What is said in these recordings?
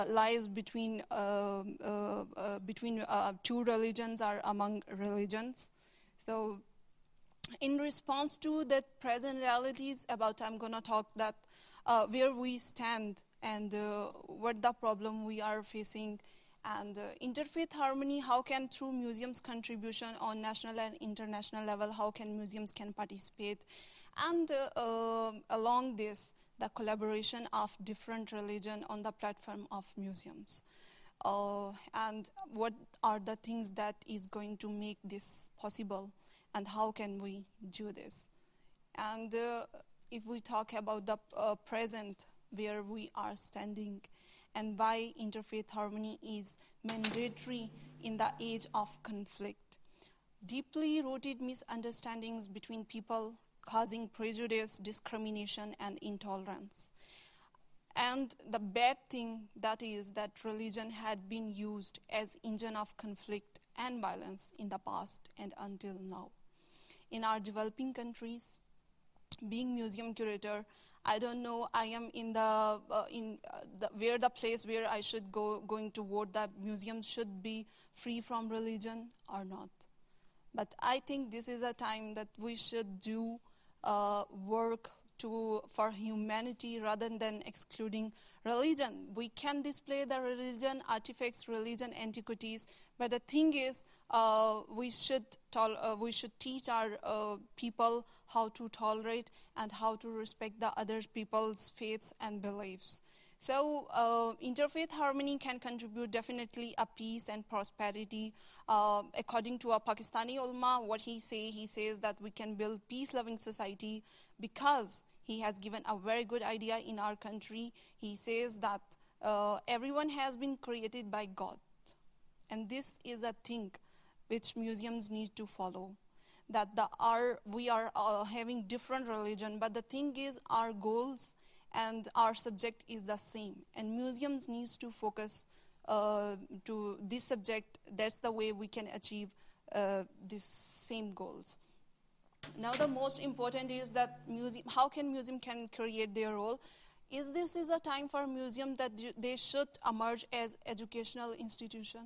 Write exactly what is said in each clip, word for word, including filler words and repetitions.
lies between uh, uh, uh, between uh, two religions or among religions. So in response to the present realities about, I'm going to talk that uh, where we stand and uh, what the problem we are facing, and uh, interfaith harmony, how can through museums contribution on national and international level, how can museums can participate, and uh, uh, along this, the collaboration of different religion on the platform of museums. Uh, and what are the things that is going to make this possible, and how can we do this? And uh, if we talk about the uh, present, where we are standing, and why interfaith harmony is mandatory in the age of conflict. Deeply rooted misunderstandings between people causing prejudice, discrimination, and intolerance. And the bad thing that is that religion had been used as engine of conflict and violence in the past and until now. In our developing countries, being museum curator, I don't know, I am in the, uh, in uh, the, where the place where I should go, going toward that museums should be free from religion or not. But I think this is a time that we should do uh, work to, for humanity rather than excluding religion. We can display the religion artifacts, religion antiquities, but the thing is, uh, we should tol- uh, we should teach our uh, people how to tolerate and how to respect the other people's faiths and beliefs. So uh, interfaith harmony can contribute definitely a peace and prosperity. Uh, according to a Pakistani ulama, what he say, he says that we can build peace-loving society because he has given a very good idea in our country. He says that uh, everyone has been created by God. And this is a thing which museums need to follow. That the, our, we are uh, having different religion, but the thing is our goals and our subject is the same. And museums needs to focus uh, to this subject. That's the way we can achieve uh, these same goals. Now the most important is that museum, how can museum can create their role? Is this is a time for museum that they should emerge as educational institution?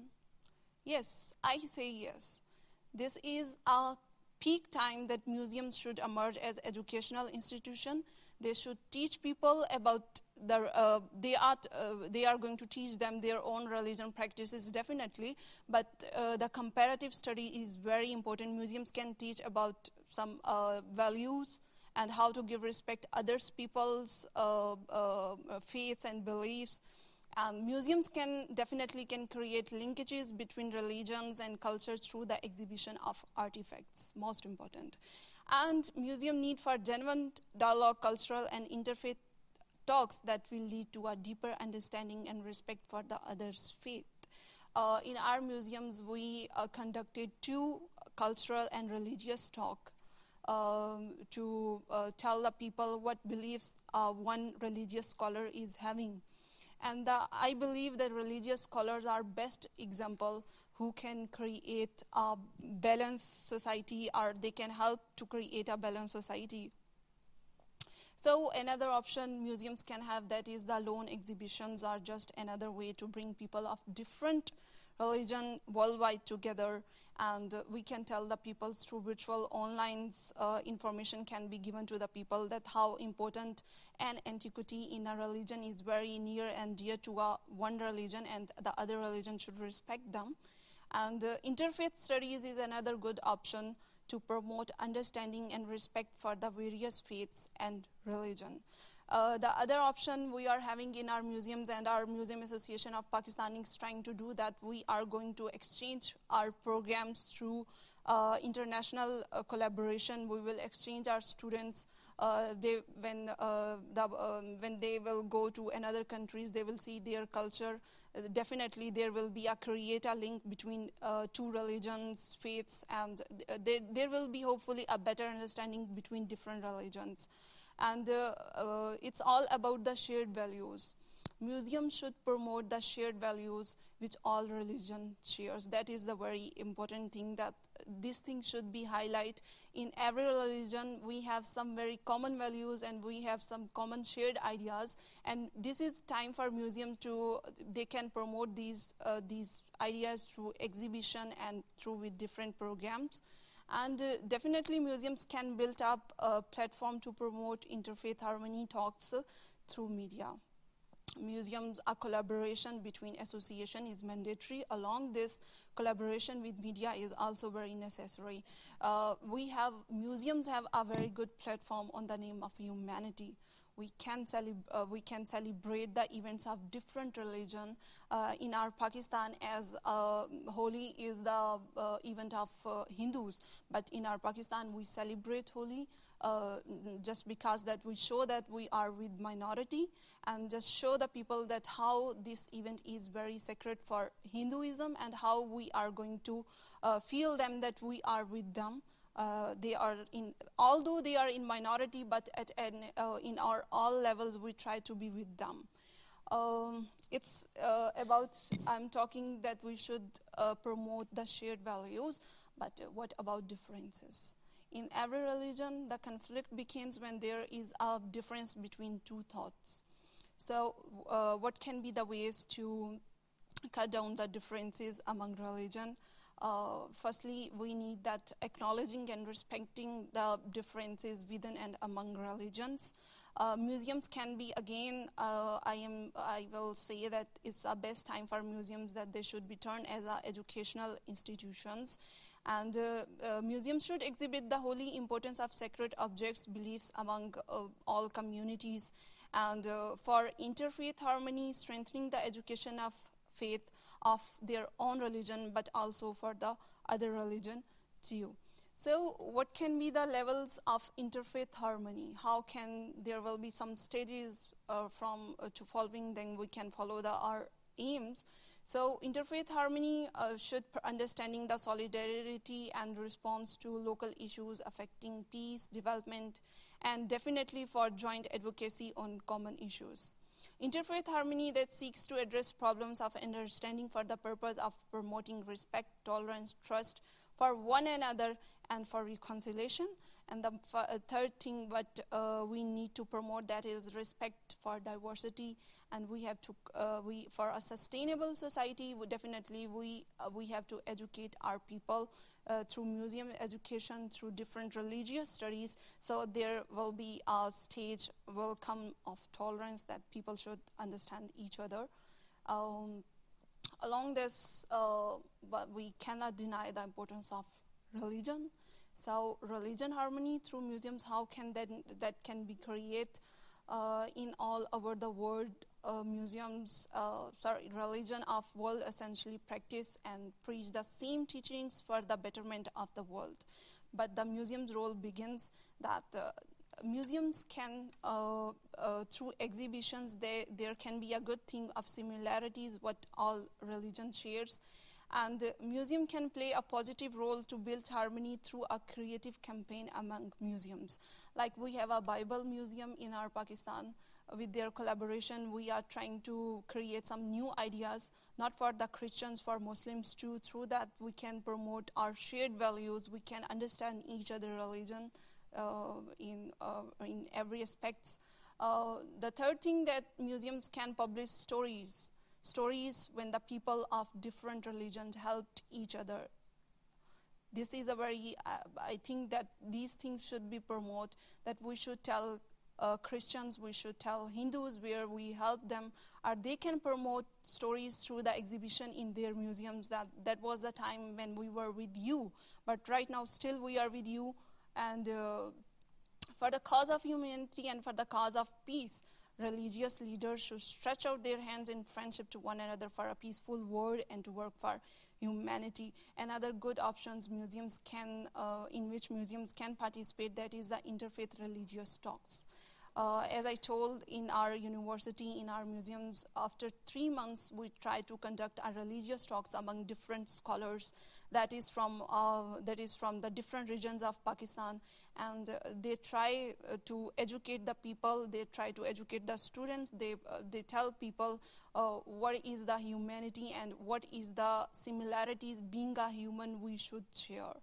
Yes, I say yes. This is a peak time that museums should emerge as educational institution. They should teach people about the, uh, they, are t- uh, they are going to teach them their own religion practices, definitely, but uh, the comparative study is very important. Museums can teach about some uh, values and how to give respect others people's uh, uh, faiths and beliefs. And museums can definitely can create linkages between religions and culture through the exhibition of artifacts, most important. And museum need for genuine dialogue, cultural and interfaith talks that will lead to a deeper understanding and respect for the other's faith. Uh, in our museums, we uh, conducted two cultural and religious talk um, to uh, tell the people what beliefs uh, one religious scholar is having. And uh, I believe that religious scholars are best example who can create a balanced society, or they can help to create a balanced society. So another option museums can have, that is the lone exhibitions are just another way to bring people of different religion worldwide together, and uh, we can tell the people through virtual online uh, information can be given to the people that how important an antiquity in a religion is very near and dear to a one religion, and the other religion should respect them. And uh, interfaith studies is another good option to promote understanding and respect for the various faiths and religion. Uh, the other option we are having in our museums, and our Museum Association of Pakistan is trying to do that, we are going to exchange our programs through uh, international uh, collaboration. We will exchange our students uh, they, when, uh, the, um, when they will go to another countries, they will see their culture. Uh, definitely there will be a create a link between uh, two religions, faiths, and th- there, there will be hopefully a better understanding between different religions. And uh, uh, it's all about the shared values. museums should promote the shared values which all religion shares. That is the very important thing, that this thing should be highlighted. In every religion, we have some very common values and we have some common shared ideas. And this is time for museum to, they can promote these, uh, these ideas through exhibition and through with different programs. And uh, definitely museums can build up a platform to promote interfaith harmony talks uh, through media. Museums, a collaboration between association is mandatory. Along this, collaboration with media is also very necessary. Uh, we have, museums have a very good platform on the name of humanity. We can, celeb uh, we can celebrate the events of different religion. Uh, in our Pakistan, as uh, Holi is the uh, event of uh, Hindus, but in our Pakistan we celebrate Holi uh, just because that we show that we are with minority, and just show the people that how this event is very sacred for Hinduism and how we are going to uh, feel them that we are with them. Uh, they are in, although they are in minority, but at an, uh, in our all levels we try to be with them. Um, it's uh, about, I'm talking that we should uh, promote the shared values, but uh, what about differences? In every religion, the conflict begins when there is a difference between two thoughts. So uh, what can be the ways to cut down the differences among religion? Uh, firstly, we need that acknowledging and respecting the differences within and among religions. Uh, museums can be, again, uh, I am, I will say that it's the best time for museums that they should be turned as uh, educational institutions. And uh, uh, museums should exhibit the holy importance of sacred objects, beliefs among uh, all communities. And uh, for interfaith harmony, strengthening the education of faith of their own religion, but also for the other religion too. So what can be the levels of interfaith harmony? How can, there will be some stages uh, from uh, to following, then we can follow the, our aims. So interfaith harmony uh, should understanding the solidarity and response to local issues affecting peace, development, and definitely for joint advocacy on common issues. Interfaith harmony that seeks to address problems of understanding for the purpose of promoting respect, tolerance, trust for one another, and for reconciliation. And the uh, third thing what uh, we need to promote, that is respect for diversity. And we have to, uh, we for a sustainable society, we definitely we uh, we have to educate our people uh, through museum education, through different religious studies. So there will be a stage will come of tolerance that people should understand each other. Um, along this, uh, but we cannot deny the importance of religion. So religion harmony through museums, how can that, that can be created uh, in all over the world? Uh, museums, uh, sorry, religion of world essentially practice and preach the same teachings for the betterment of the world. But the museum's role begins that uh, museums can, uh, uh, through exhibitions, they, there can be a good thing of similarities what all religion shares. And the museum can play a positive role to build harmony through a creative campaign among museums. Like we have a Bible museum in our Pakistan. With their collaboration, we are trying to create some new ideas, not for the Christians, for Muslims too. Through that, we can promote our shared values. We can understand each other religion uh, in, uh, in every aspect. Uh, the third thing that museums can publish stories. Stories when the people of different religions helped each other. This is a very, uh, I think that these things should be promoted, that we should tell uh, Christians, we should tell Hindus where we help them, or they can promote stories through the exhibition in their museums, that that was the time when we were with you, but right now still we are with you, and uh, for the cause of humanity and for the cause of peace, religious leaders should stretch out their hands in friendship to one another for a peaceful world and to work for humanity. And other good options museums can, uh, in which museums can participate, that is the interfaith religious talks. Uh, as I told, in our university, in our museums, after three months, we try to conduct a religious talks among different scholars that is from uh, that is from the different regions of Pakistan, and uh, they try uh, to educate the people. They try to educate the students. They uh, they tell people uh, what is the humanity and what is the similarities being a human we should share.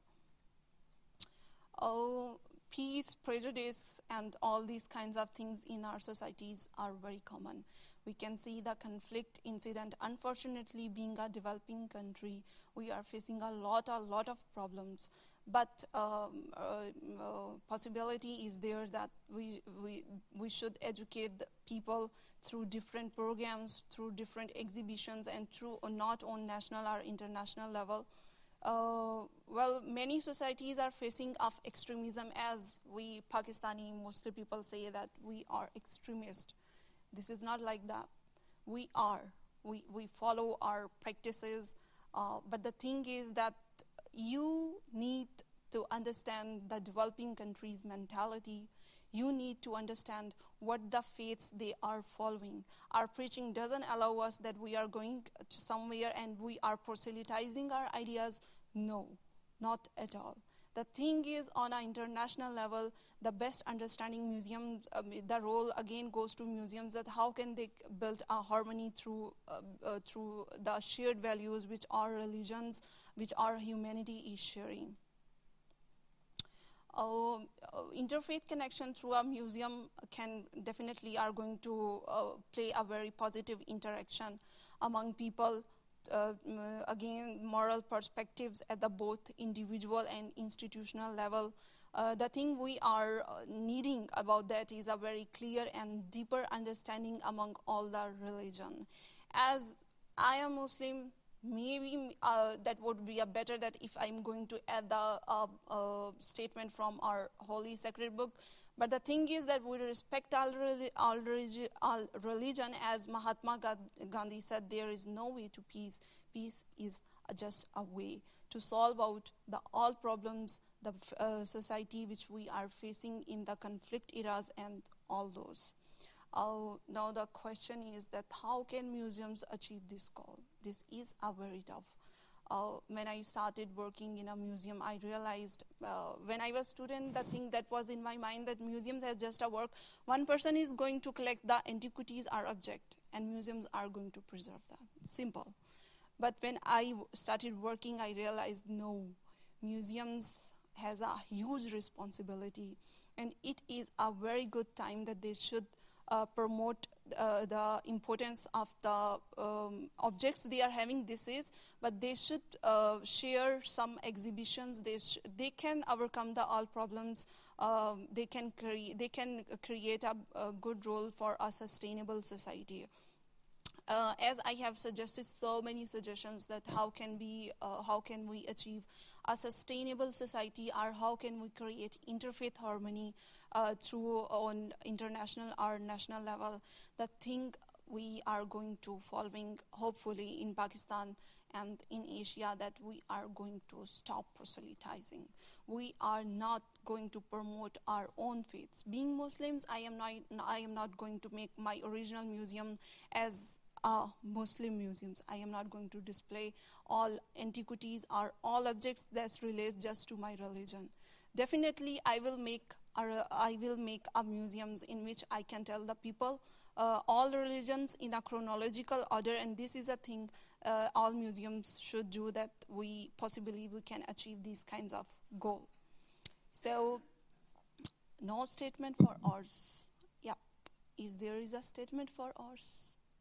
Uh, Peace, prejudice, and all these kinds of things in our societies are very common. We can see the conflict incident. Unfortunately, being a developing country, we are facing a lot, a lot of problems. But um, uh, uh, possibility is there that we, we, we should educate the people through different programs, through different exhibitions, and through uh, not on national or international level. Uh, well, many societies are facing of extremism, as we Pakistani Muslim people say that we are extremist. This is not like that. We are. We, we follow our practices. Uh, but the thing is that you need to understand the developing countries' mentality. You need to understand what the faiths they are following. Our preaching doesn't allow us that we are going to somewhere and we are proselytizing our ideas. No, not at all. The thing is, on an international level, the best understanding museums, um, the role again goes to museums, that how can they build a harmony through uh, uh, through the shared values which our religions, which our humanity is sharing. Uh, uh, interfaith connection through a museum can definitely are going to uh, play a very positive interaction among people. Uh, again, moral perspectives at the both individual and institutional level. Uh, the thing we are uh, needing about that is a very clear and deeper understanding among all the religion. As I am Muslim, maybe uh, that would be a better that if I'm going to add the uh, uh, statement from our holy sacred book. But the thing is that we respect all, re- all, religi- all religion. As Mahatma Gandhi said, there is no way to peace. Peace is just a way to solve out the all problems, the uh, society which we are facing in the conflict eras and all those. Uh, now the question is that how can museums achieve this goal? This is a very tough. Uh, when I started working in a museum, I realized uh, when I was a student, the thing that was in my mind that museums as just a work, one person is going to collect the antiquities or object, and museums are going to preserve that. Simple. But when I w- started working, I realized no, museums has a huge responsibility, and it is a very good time that they should uh, promote uh, the importance of the um, objects they are having. This is, but they should uh, share some exhibitions. They sh- they can overcome the all problems. Um, they can cre- they can create a, a good role for a sustainable society. Uh, as I have suggested so many suggestions that how can we uh, how can we achieve a sustainable society, or how can we create interfaith harmony uh, through on international or national level. The thing we are going to following hopefully in Pakistan and in Asia, that we are going to stop proselytizing. We are not going to promote our own faiths. Being Muslims, I am not I am not going to make my original museum as Uh, Muslim museums. I am not going to display all antiquities or all objects that relates just to my religion. Definitely, I will make a, I will make a museums in which I can tell the people uh, all religions in a chronological order, and this is a thing uh, all museums should do, that we possibly we can achieve these kinds of goal. So, no statement for ours. Yeah, is there is a statement for ours?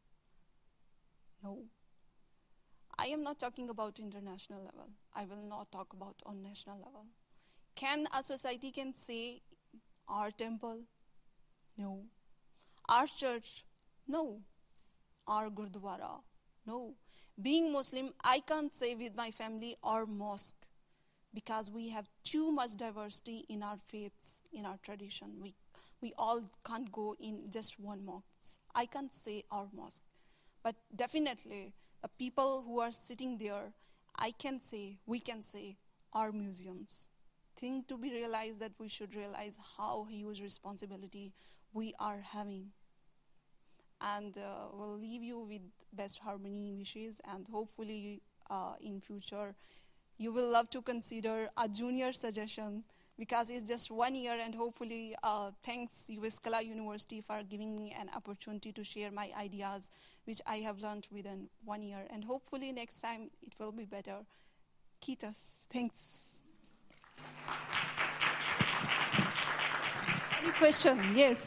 No. I am not talking about international level. I will not talk about on national level. Can a society can say our temple? No. Our church? No. Our gurdwara? No. Being Muslim, I can't say with my family our mosque, because we have too much diversity in our faiths, in our tradition. We we all can't go in just one mosque. I can't say our mosque. But definitely, the people who are sitting there, I can say, we can say, our museums. Thing to be realized that we should realize how huge responsibility we are having. And uh, we'll leave you with best harmony wishes, and hopefully uh, in future you will love to consider a junior suggestion, because it's just one year, and hopefully uh, thanks U S Kala University for giving me an opportunity to share my ideas, which I have learned within one year, and hopefully next time it will be better. Kitas, thanks. Any question? Yes.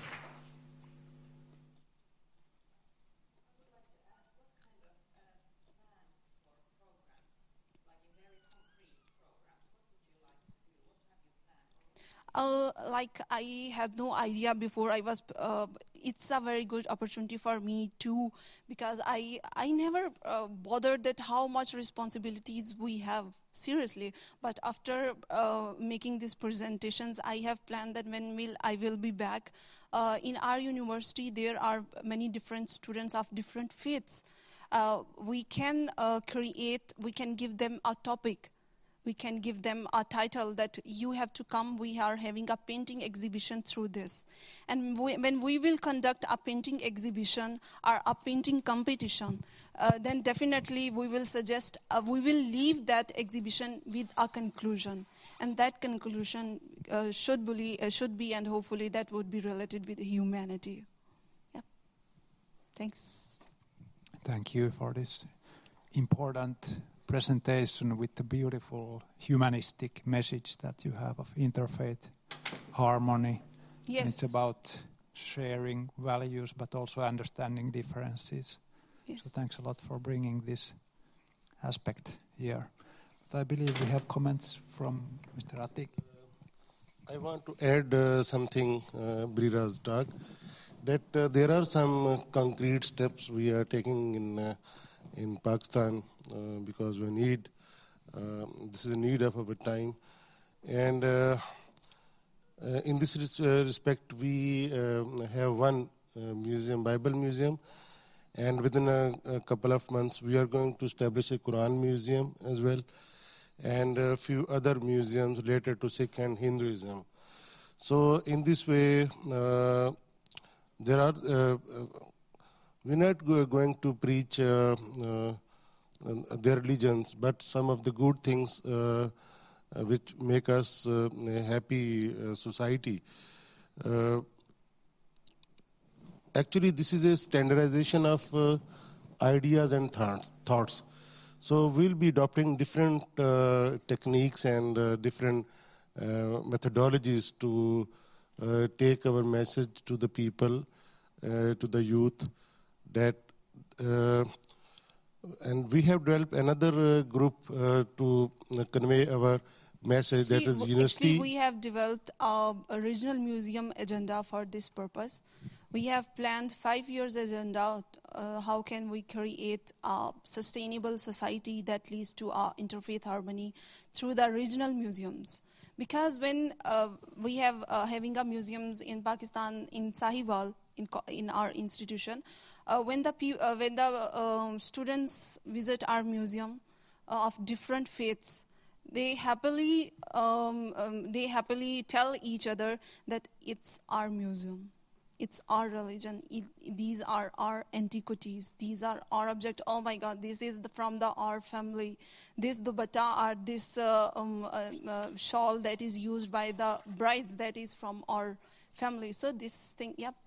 Uh, like I had no idea before I was, uh, it's a very good opportunity for me too, because I I never uh, bothered that how much responsibilities we have, seriously. But after uh, making these presentations, I have planned that when will I will be back. Uh, in our university, there are many different students of different faiths. Uh, we can uh, create, we can give them a topic. We can give them a title that you have to come. We are having a painting exhibition through this. And we, when we will conduct a painting exhibition or a painting competition, uh, then definitely we will suggest, uh, we will leave that exhibition with a conclusion. And that conclusion uh, should, be, uh, should be, and hopefully that would be related with humanity. Yeah. Thanks. Thank you for this important presentation with the beautiful humanistic message that you have of interfaith harmony. Yes. And it's about sharing values but also understanding differences. Yes. So thanks a lot for bringing this aspect here. But I believe we have comments from Mister Atik. I want to add uh, something, uh, Brira's talk, that uh, there are some uh, concrete steps we are taking in uh, in Pakistan, uh, because we need, uh, this is a need of our time. And uh, uh, in this res- uh, respect, we uh, have one uh, museum, Bible museum, and within a, a couple of months, we are going to establish a Quran museum as well, and a few other museums related to Sikh and Hinduism. So in this way, uh, there are uh, we're not go- going to preach uh, uh, their religions, but some of the good things uh, uh, which make us uh, a happy uh, society. Uh, actually, this is a standardization of uh, ideas and thoughts. thoughts. So we'll be adopting different uh, techniques and uh, different uh, methodologies to uh, take our message to the people, uh, to the youth, that uh, and we have developed another uh, group uh, to uh, convey our message, See, that is w- university. Actually, we have developed a, a regional museum agenda for this purpose. We have planned five years agenda. Uh, how can we create a sustainable society that leads to our interfaith harmony through the regional museums? Because when uh, we have uh, having a museums in Pakistan, in Sahiwal, in, co- in our institution, uh, when the pe- uh, when the um, students visit our museum uh, of different faiths, they happily um, um, they happily tell each other that it's our museum, it's our religion, it, these are our antiquities, these are our object. Oh my God, this is the, from the our family. This dupatta or this uh, um, uh, uh, shawl that is used by the brides, that is from our family. So this thing, yep.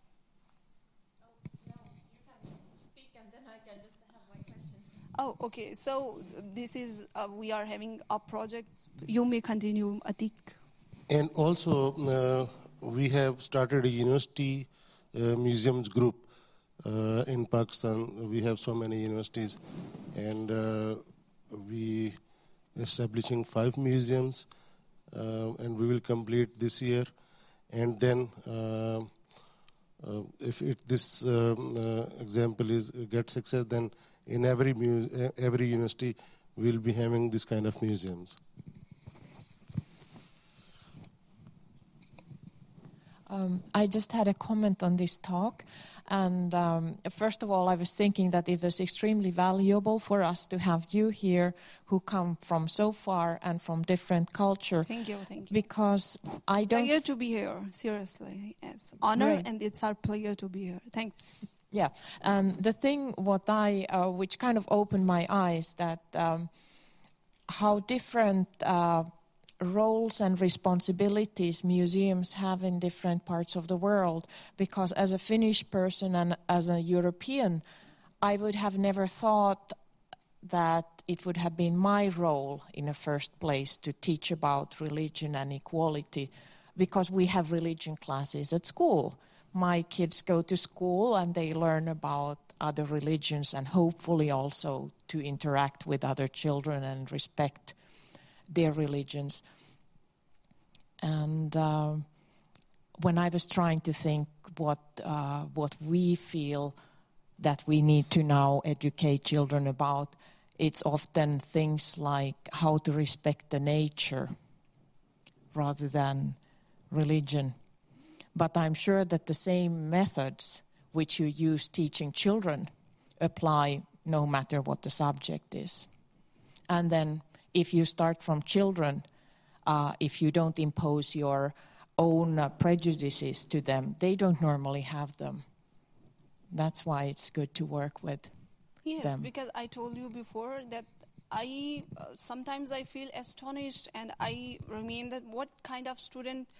Oh, okay. So this is, uh, we are having a project. You may continue, Atik. And also, uh, we have started a university uh, museums group uh, in Pakistan. We have so many universities, and uh, we establishing five museums, uh, and we will complete this year. And then, uh, uh, if it, this um, uh, example is get success, then in every mu- every university we'll be having this kind of museums. Um, I just had a comment on this talk, and um, first of all, I was thinking that it was extremely valuable for us to have you here, who come from so far and from different culture. Thank you, thank you. Because I don't. Pleasure to be here. Seriously, yes, honor, Right. and it's our pleasure to be here. Thanks. Yeah, and the thing what I, uh, which kind of opened my eyes, that um, how different. Uh, roles and responsibilities museums have in different parts of the world, because as a Finnish person and as a European, I would have never thought that it would have been my role in the first place to teach about religion and equality, because we have religion classes at school. My kids go to school and they learn about other religions and hopefully also to interact with other children and respect their religions. And uh, when I was trying to think what uh, what we feel that we need to now educate children about, it's often things like how to respect the nature rather than religion. But I'm sure that the same methods which you use teaching children apply no matter what the subject is. And then if you start from children, uh, if you don't impose your own uh, prejudices to them, they don't normally have them. That's why it's good to work with Yes, them. because I told you before that I uh, sometimes I feel astonished, and I remain that what kind of student.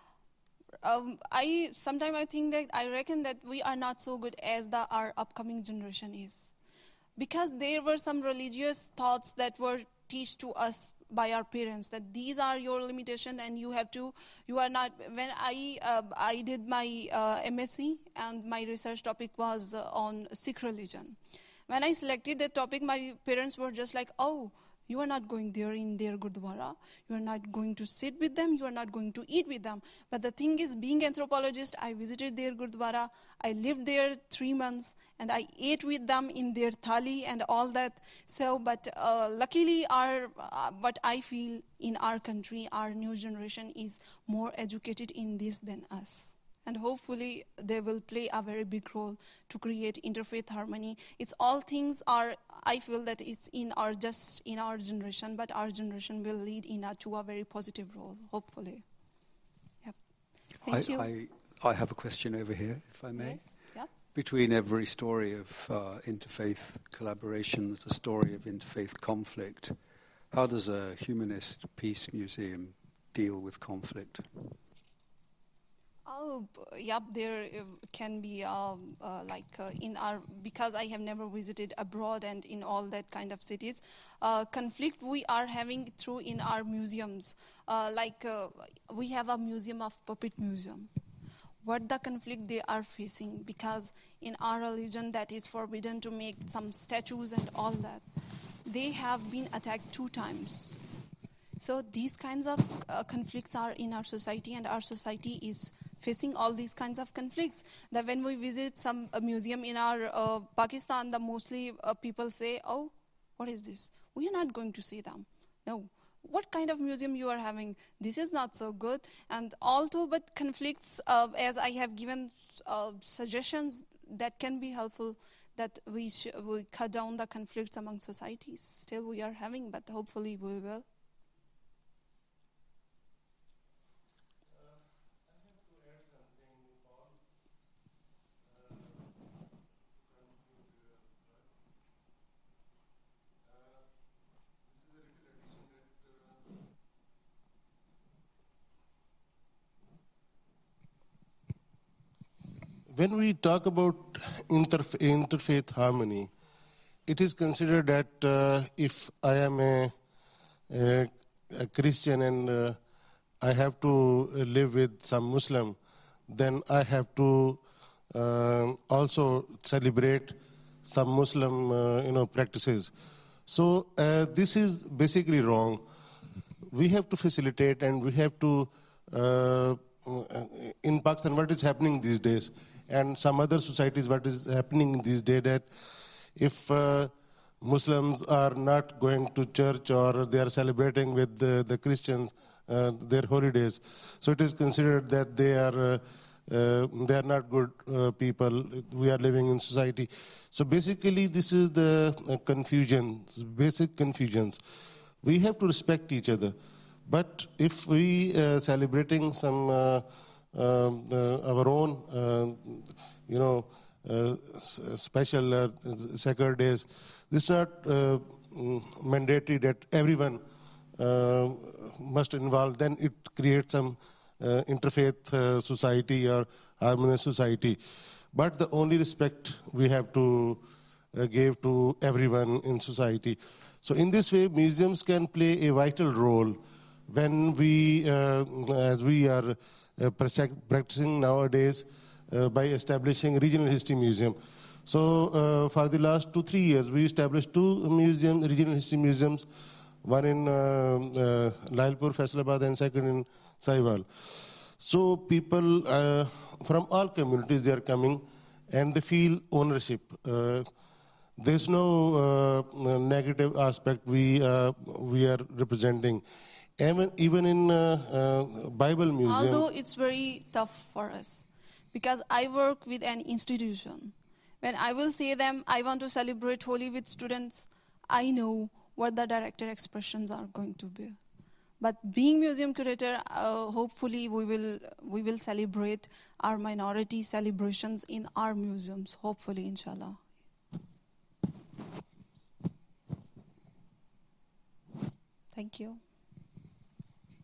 Um, I sometimes I think that I reckon that we are not so good as the our upcoming generation is, because there were some religious thoughts that were taught to us by our parents, that these are your limitations and you have to, you are not. When I uh, I did my uh, M S c and my research topic was uh, on Sikh religion. When I selected that topic, my parents were just like, oh, you are not going there in their Gurdwara. You are not going to sit with them. You are not going to eat with them. But the thing is, being anthropologist, I visited their Gurdwara. I lived there three months, and I ate with them in their thali and all that. So, but uh, luckily, our uh, what I feel in our country, our new generation is more educated in this than us. And hopefully they will play a very big role to create interfaith harmony. It's all things are, I feel that it's in our, just in our generation, but our generation will lead in a, to a very positive role, hopefully. Yep. Thank I, you. I, I have a question over here, if I may. Yes. Yep. Between every story of uh, interfaith collaboration, there's a story of interfaith conflict. How does a humanist peace museum deal with conflict? Oh, yep, there uh, can be, um, uh, like, uh, in our, because I have never visited abroad and in all that kind of cities, uh, conflict we are having through in our museums. Uh, like, uh, we have a museum of puppet museum. What the conflict they are facing, because in our religion that is forbidden to make some statues and all that. They have been attacked two times. So these kinds of uh, conflicts are in our society, and our society is facing all these kinds of conflicts. That when we visit some uh, museum in our uh, Pakistan, the mostly uh, people say, oh, what is this? We are not going to see them. No. What kind of museum you are having? This is not so good. And although, but conflicts, uh, as I have given uh, suggestions that can be helpful, that we, sh- we cut down the conflicts among societies. Still we are having, but hopefully we will. When we talk about interf- interfaith harmony, it is considered that uh, if I am a, a, a Christian and uh, I have to live with some Muslim, then I have to uh, also celebrate some Muslim uh, you know, practices. So uh, this is basically wrong. We have to facilitate, and we have to, uh, in Pakistan, what is happening these days, and some other societies, what is happening these days, that if uh, Muslims are not going to church or they are celebrating with the, the Christians uh, their holidays, so it is considered that they are uh, uh, they are not good uh, people. We are living in society. So basically, this is the uh, confusions, basic confusions. We have to respect each other. But if we uh, celebrating some uh, uh, uh, our own, uh, you know, uh, special uh, sacred days, this is not uh, mandatory that everyone uh, must involve. Then it creates some uh, interfaith uh, society or harmonious society. But the only respect we have to uh, give to everyone in society. So in this way, museums can play a vital role when we, uh, as we are uh, practicing nowadays uh, by establishing a regional history museum. So uh, for the last two, three years, we established two museums, regional history museums, one in uh, uh, Lailpur, Faisalabad, and second in Sahiwal. So people uh, from all communities, they are coming, and they feel ownership. Uh, there's no uh, negative aspect we uh, we are representing. Even, even in uh, uh, Bible Museum. Although it's very tough for us, because I work with an institution. When I will say them, I want to celebrate Holi with students, I know what the director expressions are going to be. But being museum curator, uh, hopefully we will we will celebrate our minority celebrations in our museums, hopefully, inshallah. Thank you.